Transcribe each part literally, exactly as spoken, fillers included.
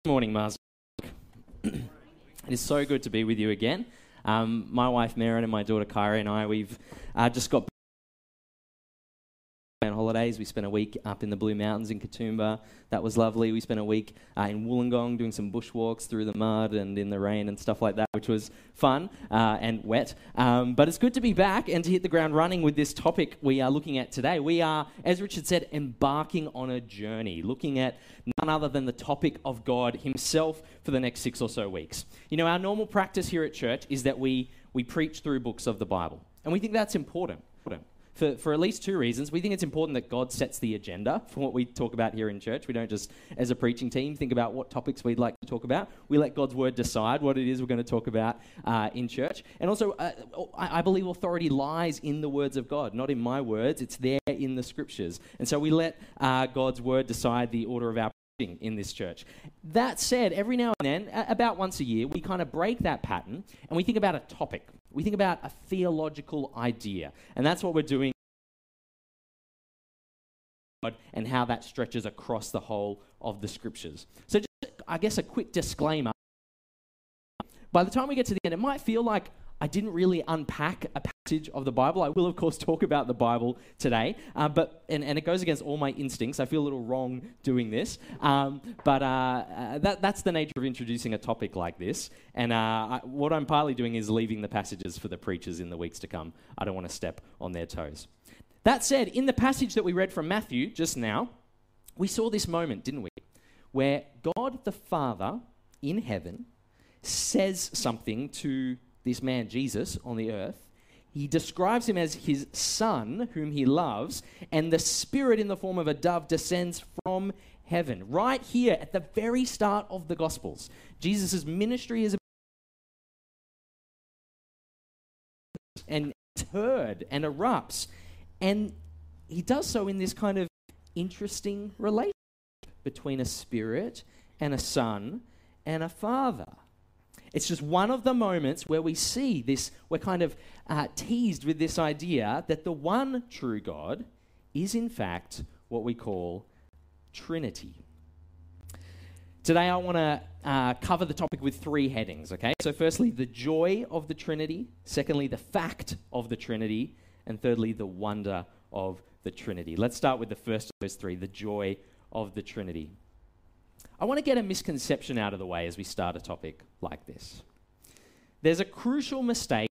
Good morning, Mars. It is so good to be with you again. Um, my wife, Maren, and my daughter, Kyra, and I, we've uh, just got on holidays. We spent a week up in the Blue Mountains in Katoomba. That was lovely. We spent a week uh, in Wollongong doing some bushwalks through the mud and in the rain and stuff like that, which was fun uh, and wet. Um, but it's good to be back and to hit the ground running with this topic we are looking at today. We are, as Richard said, embarking on a journey, looking at none other than the topic of God himself for the next six or so weeks. You know, our normal practice here at church is that we, we preach through books of the Bible. And we think that's important. For, for at least two reasons. We think it's important that God sets the agenda for what we talk about here in church. We don't just, as a preaching team, think about what topics we'd like to talk about. We let God's word decide what it is we're going to talk about uh, in church. And also, uh, I, I believe authority lies in the words of God, not in my words. It's there in the scriptures. And so we let uh, God's word decide the order of our preaching in this church. That said, every now and then, a- about once a year, we kind of break that pattern and we think about a topic. We think about a theological idea, and that's what we're doing, and how that stretches across the whole of the scriptures. So just, I guess, a quick disclaimer. By the time we get to the end, it might feel like I didn't really unpack a passage of the Bible. I will, of course, talk about the Bible today, uh, but and, and it goes against all my instincts. I feel a little wrong doing this, um, but uh, uh, that, that's the nature of introducing a topic like this. And uh, I, what I'm partly doing is leaving the passages for the preachers in the weeks to come. I don't want to step on their toes. That said, in the passage that we read from Matthew just now, we saw this moment, didn't we, where God the Father in heaven says something to this man Jesus on the earth. He describes him as his son, whom he loves, and the Spirit in the form of a dove descends from heaven. Right here at the very start of the Gospels, Jesus' ministry is and heard and erupts, and he does so in this kind of interesting relationship between a spirit and a son and a father. It's just one of the moments where we see this, we're kind of uh, teased with this idea that the one true God is in fact what we call Trinity. Today I want to uh, cover the topic with three headings, okay? So firstly, the joy of the Trinity. Secondly, the fact of the Trinity. And thirdly, the wonder of the Trinity. Let's start with the first of those three, the joy of the Trinity. I want to get a misconception out of the way as we start a topic like this. There's a crucial mistake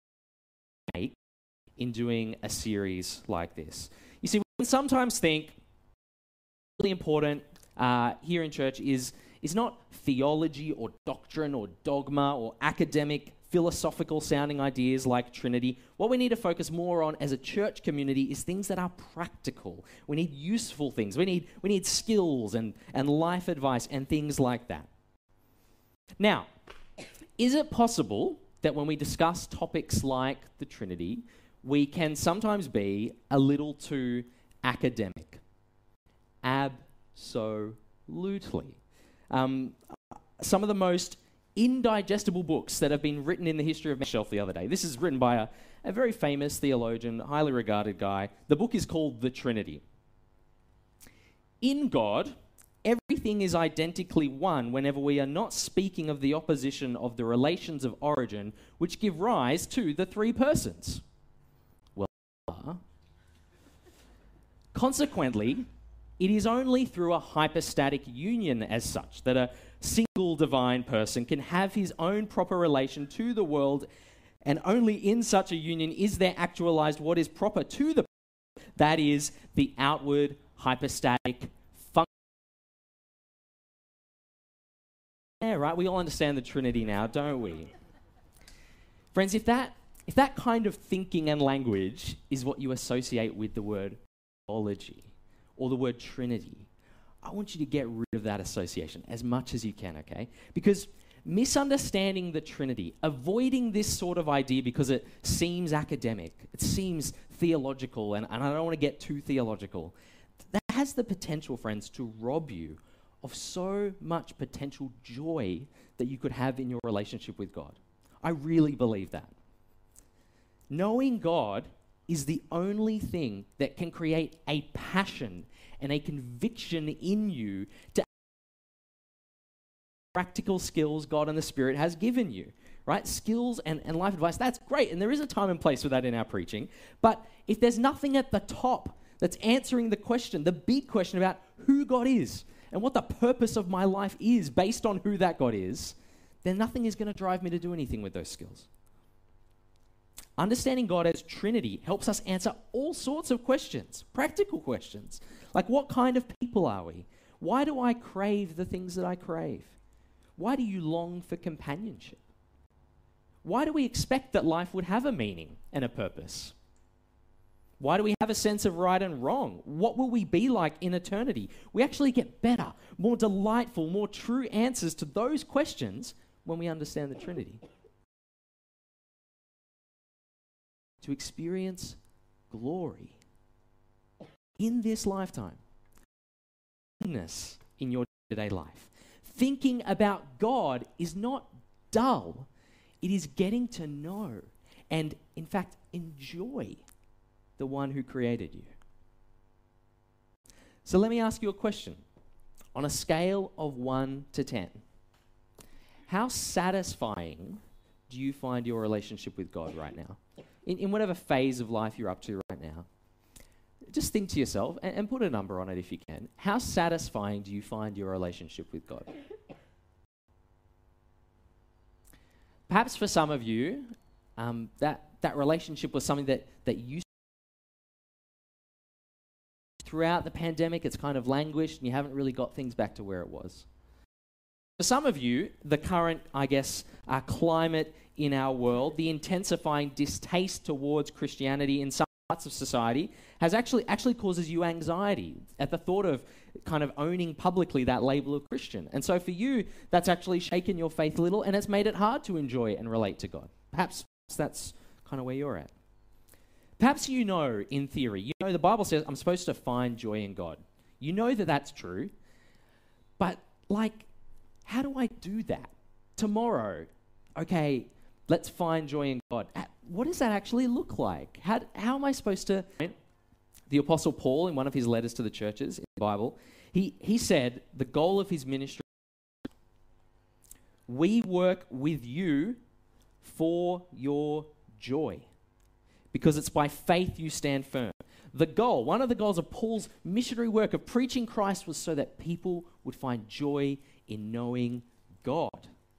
in doing a series like this. You see, we can sometimes think really important uh, here in church is, is not theology or doctrine or dogma or academic philosophical sounding ideas like Trinity. What we need to focus more on as a church community is things that are practical. We need useful things. We need we need skills and, and life advice and things like that. Now, is it possible that when we discuss topics like the Trinity, we can sometimes be a little too academic? Absolutely. Um, some of the most indigestible books that have been written in the history of shelf the other day. This is written by a, a very famous theologian, highly regarded guy. The book is called The Trinity. In God, everything is identically one whenever we are not speaking of the opposition of the relations of origin which give rise to the three persons. Well, uh, consequently, it is only through a hypostatic union as such that a single divine person can have his own proper relation to the world, and only in such a union is there actualized what is proper to the person, that is, the outward hypostatic function. Yeah, right? We all understand the Trinity now, don't we? Friends, if that if that kind of thinking and language is what you associate with the word theology or the word Trinity, I want you to get rid of that association as much as you can, okay? Because misunderstanding the Trinity, avoiding this sort of idea because it seems academic, it seems theological, and, and I don't want to get too theological, that has the potential, friends, to rob you of so much potential joy that you could have in your relationship with God. I really believe that. Knowing God is the only thing that can create a passion and a conviction in you to practical skills God and the Spirit has given you, right? Skills and, and life advice, that's great. And there is a time and place for that in our preaching. But if there's nothing at the top that's answering the question, the big question about who God is and what the purpose of my life is based on who that God is, then nothing is going to drive me to do anything with those skills. Understanding God as Trinity helps us answer all sorts of questions, practical questions, like what kind of people are we? Why do I crave the things that I crave? Why do you long for companionship? Why do we expect that life would have a meaning and a purpose? Why do we have a sense of right and wrong? What will we be like in eternity? We actually get better, more delightful, more true answers to those questions when we understand the Trinity. To experience glory in this lifetime, goodness in your day-to-day life. Thinking about God is not dull. It is getting to know and, in fact, enjoy the one who created you. So let me ask you a question. On a scale of one to ten, how satisfying do you find your relationship with God right now? In, in whatever phase of life you're up to right now. Just think to yourself and, and put a number on it if you can. How satisfying do you find your relationship with God? Perhaps for some of you, um, that, that relationship was something that, that you throughout the pandemic, it's kind of languished and you haven't really got things back to where it was. For some of you, the current, I guess, uh, climate in our world, the intensifying distaste towards Christianity in some parts of society has actually actually causes you anxiety at the thought of kind of owning publicly that label of Christian. And so for you, that's actually shaken your faith a little and it's made it hard to enjoy and relate to God. Perhaps that's kind of where you're at. Perhaps you know, in theory, you know the Bible says I'm supposed to find joy in God. You know that that's true, but like, how do I do that? Tomorrow, okay, let's find joy in God. What does that actually look like? How, how am I supposed to... The Apostle Paul, in one of his letters to the churches in the Bible, he, he said the goal of his ministry, we work with you for your joy, because it's by faith you stand firm. The goal, one of the goals of Paul's missionary work of preaching Christ was so that people would find joy in knowing God.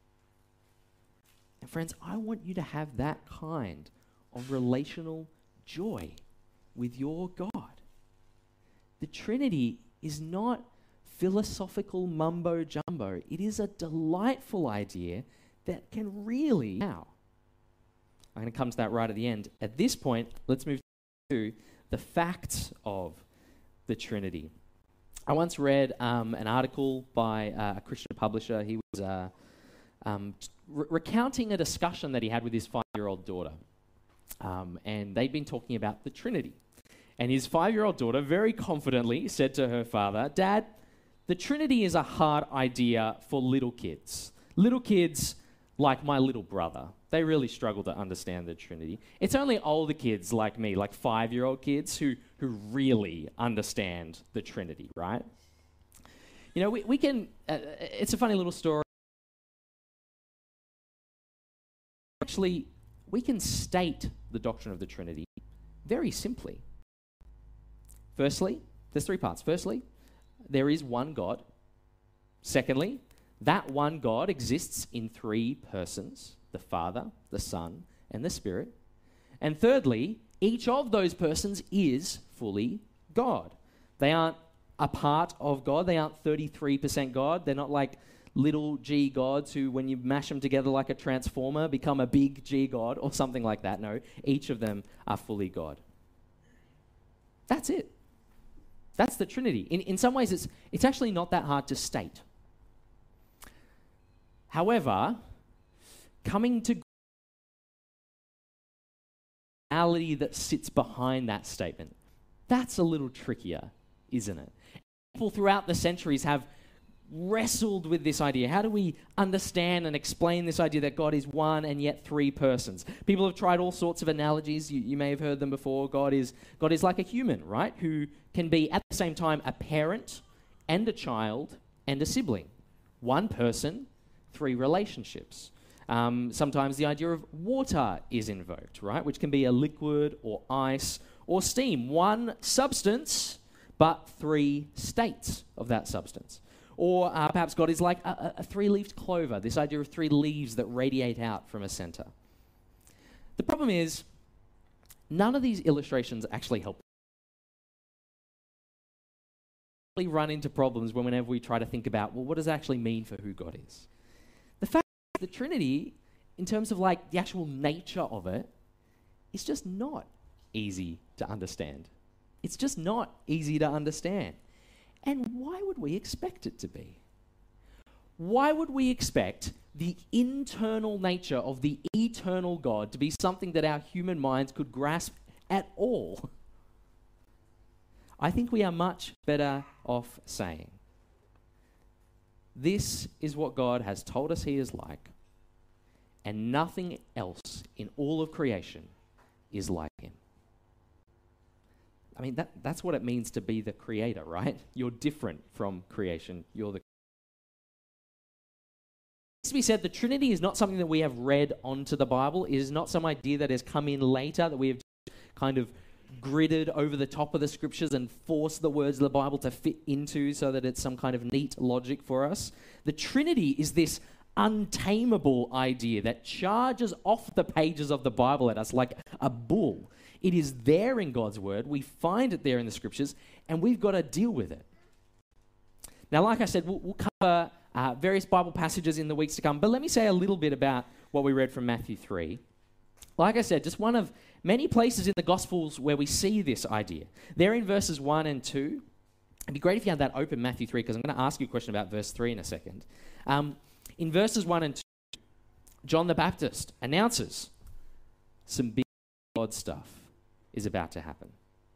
And friends, I want you to have that kind of relational joy with your God. The Trinity is not philosophical mumbo jumbo. It is a delightful idea that can really... Now, I'm going to come to that right at the end. At this point, let's move to the facts of the Trinity. I once read um, an article by uh, a Christian publisher. He was uh, um, re- recounting a discussion that he had with his five-year-old daughter. Um, and they'd been talking about the Trinity. And his five-year-old daughter very confidently said to her father, "Dad, the Trinity is a hard idea for little kids. Little kids like my little brother. They really struggle to understand the Trinity. It's only older kids like me, like five-year-old kids, who, who really understand the Trinity, right?" You know, we, we can... Uh, it's a funny little story. Actually, we can state the doctrine of the Trinity very simply. Firstly, there's three parts. Firstly, there is one God. Secondly, that one God exists in three persons, the Father, the Son, and the Spirit. And thirdly, each of those persons is fully God. They aren't a part of God. They aren't thirty-three percent God. They're not like little g gods who, when you mash them together like a transformer, become a big G God or something like that. No, each of them are fully God. That's it. That's the Trinity. In, in some ways, it's, it's actually not that hard to state. However, coming to reality that sits behind that statement, that's a little trickier, isn't it? People throughout the centuries have wrestled with this idea. How do we understand and explain this idea that God is one and yet three persons? People have tried all sorts of analogies. You, you may have heard them before. God is, God is like a human, right? Who can be at the same time a parent and a child and a sibling. One person three relationships. Um, sometimes the idea of water is invoked, right, which can be a liquid or ice or steam. One substance, but three states of that substance. Or uh, perhaps God is like a, a three-leaved clover, this idea of three leaves that radiate out from a center. The problem is, none of these illustrations actually help. We run into problems whenever we try to think about, well, what does it actually mean for who God is? The fact that the Trinity, in terms of like the actual nature of it, is just not easy to understand. It's just not easy to understand. And why would we expect it to be? Why would we expect the internal nature of the eternal God to be something that our human minds could grasp at all? I think we are much better off saying, this is what God has told us he is like, and nothing else in all of creation is like him. I mean, that, that's what it means to be the creator, right? You're different from creation. You're the... To be said, the Trinity is not something that we have read onto the Bible. It is not some idea that has come in later, that we have kind of gridded over the top of the scriptures and forced the words of the Bible to fit into so that it's some kind of neat logic for us. The Trinity is this untamable idea that charges off the pages of the Bible at us like a bull. It is there in God's word. We find it there in the scriptures, and we've got to deal with it. Now, like I said, we'll, we'll cover uh, various Bible passages in the weeks to come, but let me say a little bit about what we read from Matthew three. Like I said, just one of many places in the Gospels where we see this idea. They're in verses one and two. It'd be great if you had that open, Matthew three, because I'm going to ask you a question about verse three in a second. Um, in verses one and two, John the Baptist announces some big God stuff is about to happen.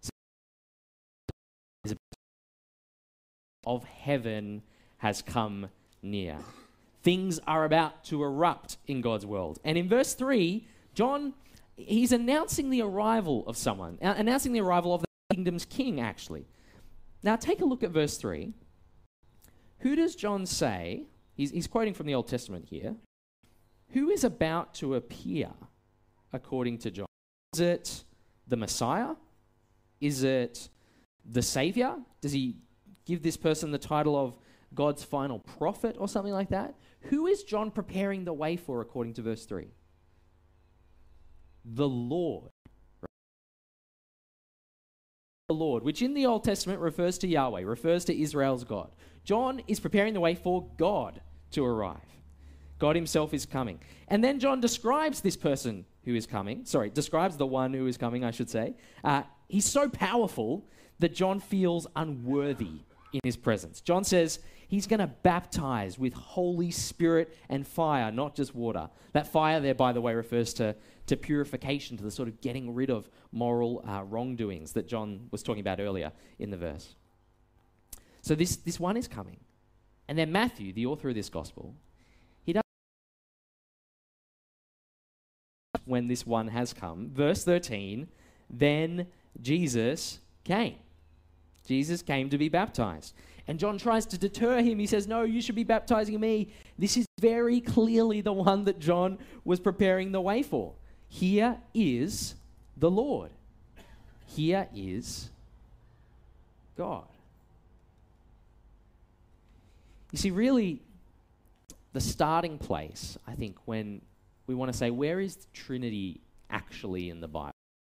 Of heaven has come near. Things are about to erupt in God's world. And in verse three, John, he's announcing the arrival of someone, uh, announcing the arrival of the kingdom's king, actually. Now, take a look at verse three. Who does John say, he's, he's quoting from the Old Testament here, who is about to appear according to John? Is it the Messiah? Is it the Savior? Does he give this person the title of God's final prophet or something like that? Who is John preparing the way for according to verse three? The Lord. The Lord, which in the Old Testament refers to Yahweh, refers to Israel's God. John is preparing the way for God to arrive. God himself is coming. And then John describes this person who is coming. Sorry, describes the one who is coming, I should say. Uh, he's so powerful that John feels unworthy in his presence. John says he's going to baptize with Holy Spirit and fire, not just water. That fire there, by the way, refers to, to purification, to the sort of getting rid of moral uh, wrongdoings that John was talking about earlier in the verse. So this, this one is coming. And then Matthew, the author of this gospel, he does when this one has come. Verse thirteen, then Jesus came. Jesus came to be baptized. And John tries to deter him. He says, no, you should be baptizing me. This is very clearly the one that John was preparing the way for. Here is the Lord. Here is God. You see, really, the starting place, I think, when we want to say, where is the Trinity actually in the Bible?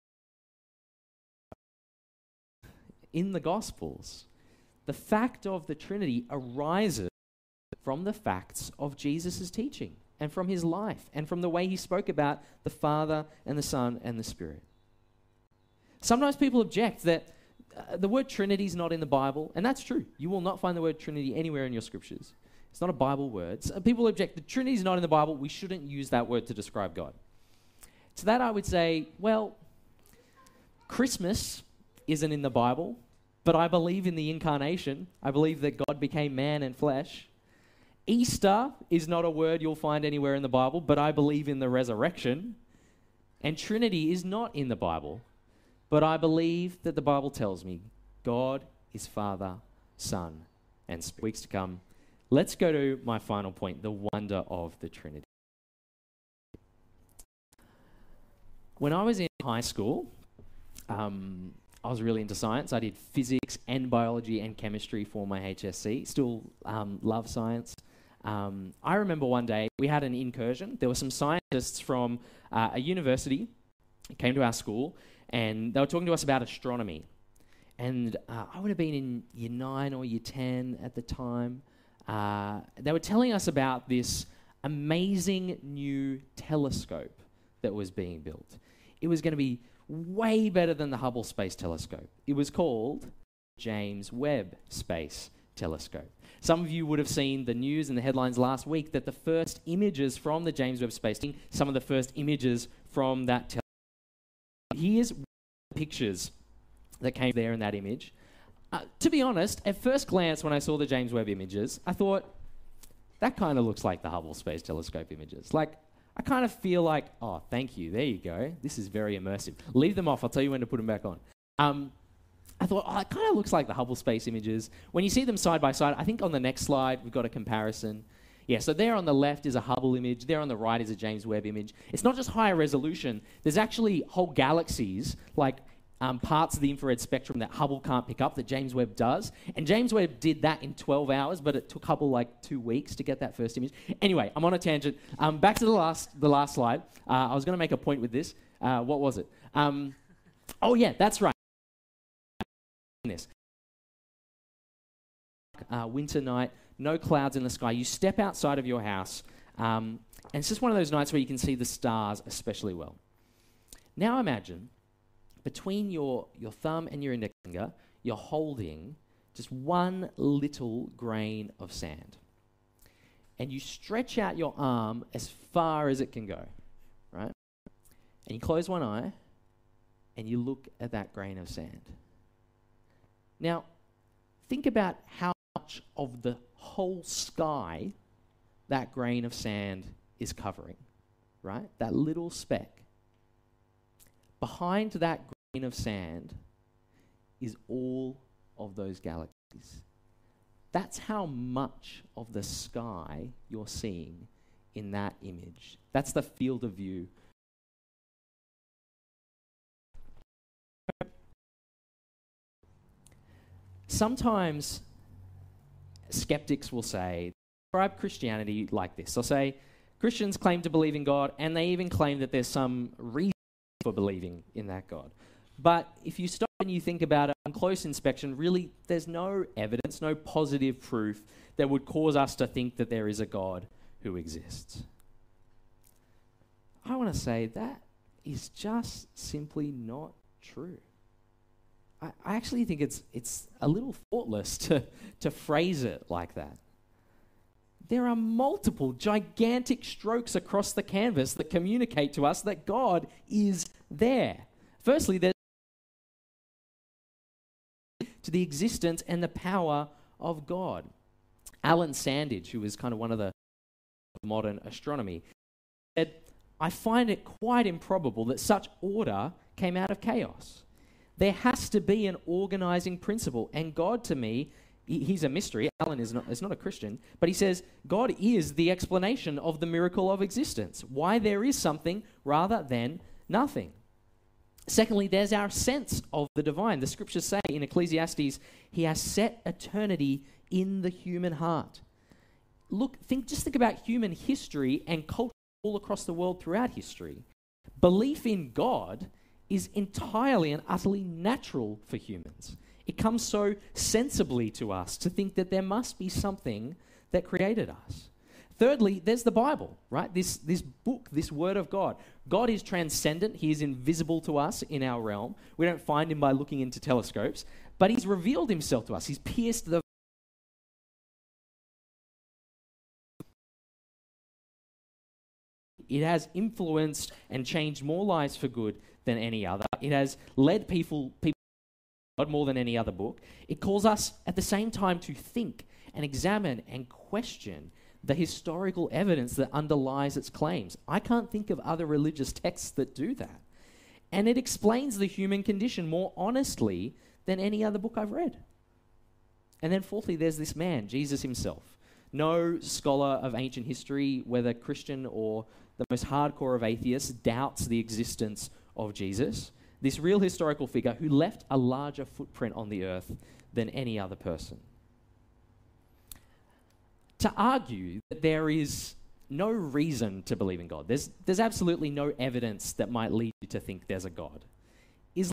In the Gospels. The fact of the Trinity arises from the facts of Jesus' teaching and from his life and from the way he spoke about the Father and the Son and the Spirit. Sometimes people object that uh, the word Trinity is not in the Bible, and that's true. You will not find the word Trinity anywhere in your scriptures. It's not a Bible word. So people object, the Trinity is not in the Bible, we shouldn't use that word to describe God. To that I would say, well, Christmas isn't in the Bible, but I believe in the incarnation. I believe that God became man and flesh. Easter is not a word you'll find anywhere in the Bible, but I believe in the resurrection. And Trinity is not in the Bible, but I believe that the Bible tells me God is Father, Son, and Spirit. Weeks to come. let's go to my final point, the wonder of the Trinity. When I was in high school, um, I was really into science. I did physics and biology and chemistry for my H S C. Still um, love science. Um, I remember one day we had an incursion. There were some scientists from uh, a university who came to our school, and they were talking to us about astronomy. And uh, I would have been in year nine or year ten at the time. Uh, they were telling us about this amazing new telescope that was being built. It was going to be way better than the Hubble Space Telescope. It was called James Webb Space Telescope. Some of you would have seen the news and the headlines last week that the first images from the James Webb Space Telescope, some of the first images from that telescope. Here's pictures that came there in that image. Uh, to be honest, at first glance when I saw the James Webb images, I thought, that kind of looks like the Hubble Space Telescope images. Like, I kind of feel like, oh, thank you, there you go. This is very immersive. Leave them off, I'll tell you when to put them back on. Um, I thought, oh, it kind of looks like the Hubble Space images. When you see them side by side, I think on the next slide, we've got a comparison. Yeah, so there on the left is a Hubble image, there on the right is a James Webb image. It's not just higher resolution, there's actually whole galaxies, like um, parts of the infrared spectrum that Hubble can't pick up that James Webb does. And James Webb did that in twelve hours, but it took Hubble like two weeks to get that first image. Anyway, I'm on a tangent. Um, back to the last, the last slide. Uh, I was going to make a point with this. Uh, what was it? Um, oh yeah, that's right. This. Uh, winter night, no clouds in the sky. You step outside of your house, um, and it's just one of those nights where you can see the stars especially well. Now imagine, between your, your thumb and your index finger, you're holding just one little grain of sand. And you stretch out your arm as far as it can go, right? And you close one eye, and you look at that grain of sand. Now, think about how much of the whole sky that grain of sand is covering, right? That little speck. Behind that grain of sand is all of those galaxies. That's how much of the sky you're seeing in that image. That's the field of view. Sometimes skeptics will say, describe Christianity like this. They'll say, Christians claim to believe in God, and they even claim that there's some reason for believing in that God. But if you stop and you think about it on close inspection, really there's no evidence, no positive proof that would cause us to think that there is a God who exists. I want to say that is just simply not true. I, I actually think it's it's a little thoughtless to, to phrase it like that. There are multiple gigantic strokes across the canvas that communicate to us that God is there. Firstly, there's to the existence and the power of God. Alan Sandage, who is kind of one of the modern astronomy, said, I find it quite improbable that such order came out of chaos. There has to be an organizing principle, and God to me, he's a mystery. Alan is not, is not a Christian, but he says God is the explanation of the miracle of existence, why there is something rather than nothing. Secondly, there's our sense of the divine. The scriptures say in Ecclesiastes, he has set eternity in the human heart. Look, think, just think about human history and culture all across the world throughout history. Belief in God is entirely and utterly natural for humans. It comes so sensibly to us to think that there must be something that created us. Thirdly, there's the Bible, right? This, this book, this word of God. God is transcendent. He is invisible to us in our realm. We don't find him by looking into telescopes, but he's revealed himself to us. He's pierced the It has influenced and changed more lives for good than any other. It has led people, people to God more than any other book. It calls us at the same time to think and examine and question the historical evidence that underlies its claims. I can't think of other religious texts that do that. And it explains the human condition more honestly than any other book I've read. And then fourthly, there's this man, Jesus himself. No scholar of ancient history, whether Christian or the most hardcore of atheists, doubts the existence of Jesus, this real historical figure who left a larger footprint on the earth than any other person. To argue that there is no reason to believe in God, there's, there's absolutely no evidence that might lead you to think there's a God, is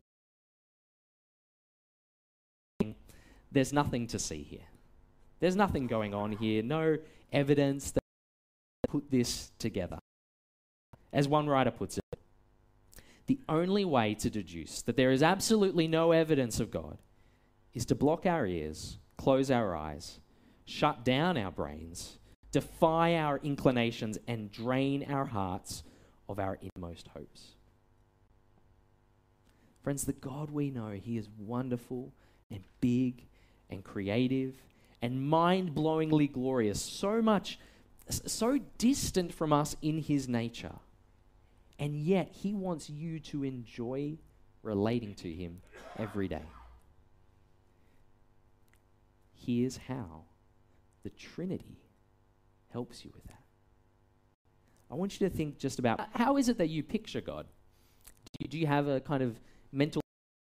there's nothing to see here. There's nothing going on here, no evidence that put this together. As one writer puts it, the only way to deduce that there is absolutely no evidence of God is to block our ears, close our eyes, shut down our brains, defy our inclinations, and drain our hearts of our inmost hopes. Friends, the God we know, he is wonderful and big and creative and mind-blowingly glorious, so much, so distant from us in his nature. And yet he wants you to enjoy relating to him every day. Here's how the Trinity helps you with that. I want you to think just about, how is it that you picture God? Do you, do you have a kind of mental,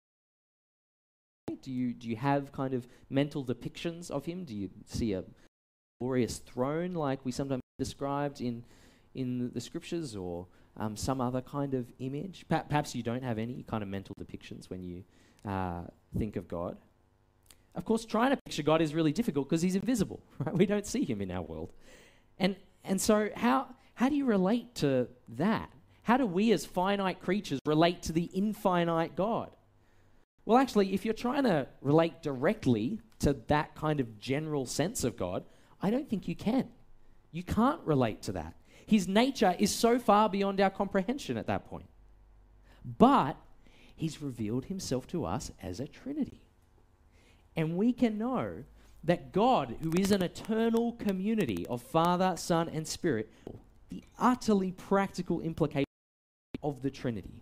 do you, do you have kind of mental depictions of him? Do you see a glorious throne like we sometimes described in, in the scriptures, or um, some other kind of image? Pa- perhaps you don't have any kind of mental depictions when you uh, think of God. Of course, trying to picture God is really difficult because he's invisible, right? We don't see him in our world. And and so how how do you relate to that? How do we as finite creatures relate to the infinite God? Well, actually, if you're trying to relate directly to that kind of general sense of God, I don't think you can. You can't relate to that. His nature is so far beyond our comprehension at that point. But he's revealed himself to us as a Trinity. And we can know that God, who is an eternal community of Father, Son, and Spirit, the utterly practical implication of the Trinity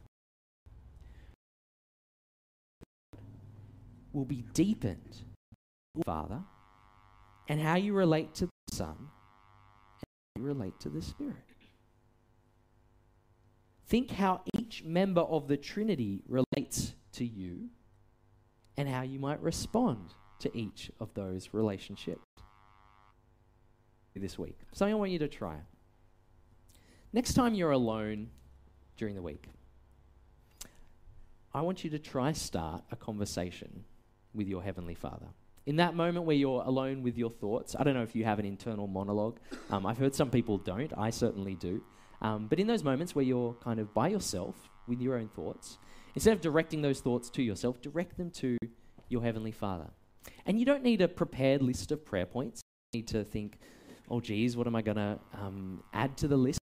will be deepened with Father, and how you relate to the Son, and how you relate to the Spirit. Think how each member of the Trinity relates to you, and how you might respond to each of those relationships this week. Something I want you to try. Next time you're alone during the week, I want you to try start a conversation with your Heavenly Father. In that moment where you're alone with your thoughts, I don't know if you have an internal monologue. Um, I've heard some people don't. I certainly do. Um, but in those moments where you're kind of by yourself with your own thoughts, instead of directing those thoughts to yourself, direct them to your Heavenly Father. And you don't need a prepared list of prayer points. You need to think, oh, geez, what am I going to um, add to the list?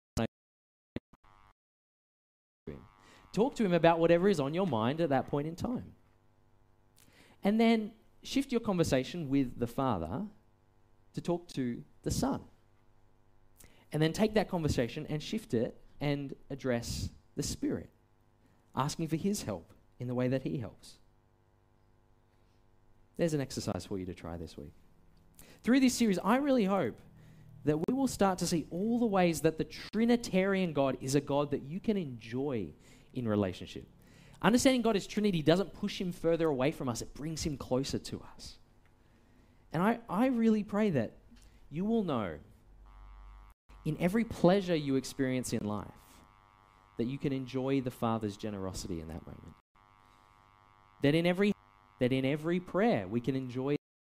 Talk to him about whatever is on your mind at that point in time. And then shift your conversation with the Father to talk to the Son. And then take that conversation and shift it and address the Spirit, asking for his help in the way that he helps. There's an exercise for you to try this week. Through this series, I really hope that we will start to see all the ways that the Trinitarian God is a God that you can enjoy in relationship. Understanding God as Trinity doesn't push him further away from us, it brings him closer to us. And I, I really pray that you will know in every pleasure you experience in life that you can enjoy the Father's generosity in that moment. That in every that in every prayer we can enjoy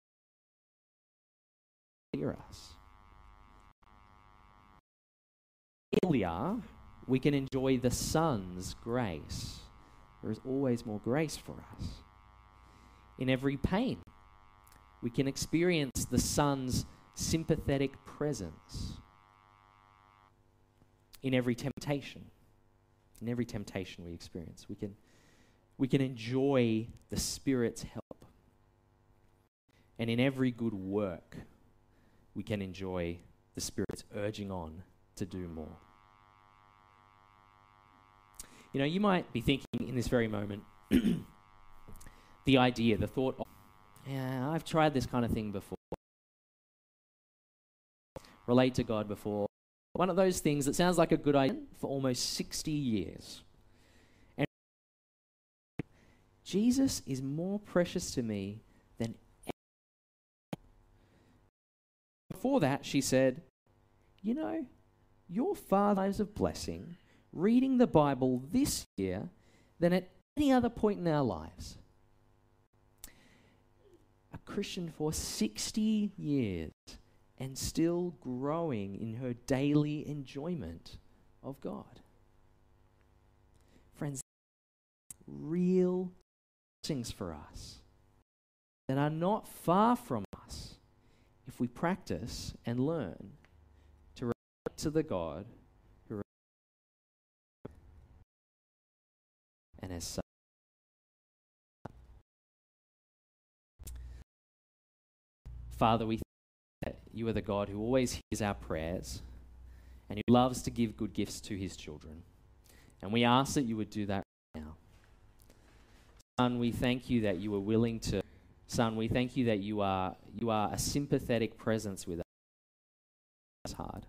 hear us. Earlier, we can enjoy the Son's grace. There is always more grace for us. In every pain, we can experience the Son's sympathetic presence. In every temptation, in every temptation we experience, we can, we can enjoy the Spirit's help. And in every good work, we can enjoy the Spirit's urging on to do more. You know, you might be thinking in this very moment, the idea, the thought of, yeah, I've tried this kind of thing before. relate to God before. One of those things that sounds like a good idea for almost sixty years. And Jesus is more precious to me than ever. Before that, she said, you know, your father lives of blessing, reading the Bible this year than at any other point in our lives. A Christian for sixty years and still growing in her daily enjoyment of God. Friends, real blessings for us that are not far from us if we practice and learn to relate to the God who and as such. Father, we thank you that you are the God who always hears our prayers and who loves to give good gifts to his children. And we ask that you would do that right now. Son, we thank you that you are willing to, Son, we thank you that you are you are a sympathetic presence with us. It's hard.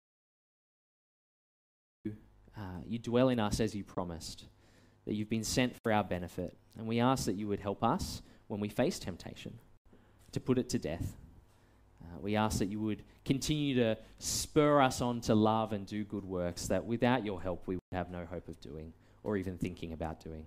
You, uh, you dwell in us as you promised, that you've been sent for our benefit. And we ask that you would help us when we face temptation to put it to death. Uh, we ask that you would continue to spur us on to love and do good works that without your help we would have no hope of doing or even thinking about doing.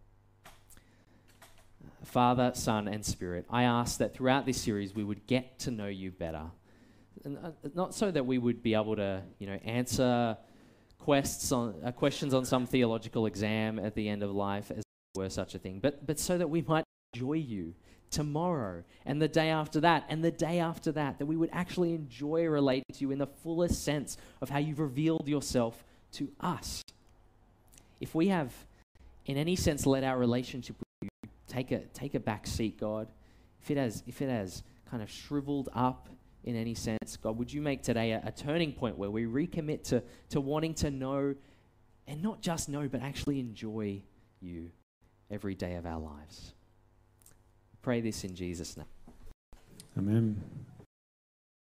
Uh, Father, Son, and Spirit, I ask that throughout this series we would get to know you better. And, uh, not so that we would be able to, you know, answer quests on, uh, questions on some theological exam at the end of life, as were such a thing, but, but so that we might enjoy you tomorrow and the day after that and the day after that, that we would actually enjoy relating to you in the fullest sense of how you've revealed yourself to us. If we have in any sense let our relationship with you take a take a back seat, God, if it has if it has kind of shriveled up in any sense, God, would you make today a, a turning point where we recommit to to wanting to know, and not just know, but actually enjoy you every day of our lives. Pray this in Jesus' name. Amen.